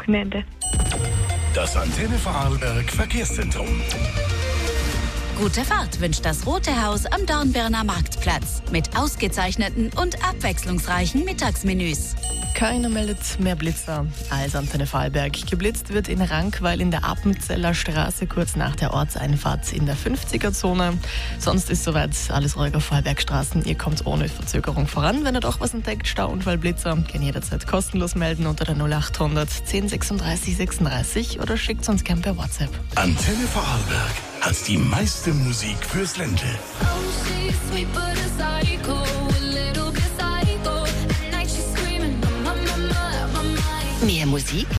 Wochenende. Das Antenne Vorarlberg Verkehrszentrum. Gute Fahrt wünscht das Rote Haus am Dornbirner Marktplatz mit ausgezeichneten und abwechslungsreichen Mittagsmenüs. Keiner meldet mehr Blitzer als Antenne Vorarlberg. Geblitzt wird in Rankweil in der Appenzeller Straße kurz nach der Ortseinfahrt in der 50er-Zone. Sonst ist soweit alles ruhig auf Vorarlbergstraßen. Ihr kommt ohne Verzögerung voran. Wenn ihr doch was entdeckt, Stauunfall, Blitzer, könnt jederzeit kostenlos melden unter der 0800 10 36 36 oder schickt uns gern per WhatsApp. Antenne Vorarlberg hat die meiste Musik fürs Ländle. Mehr Musik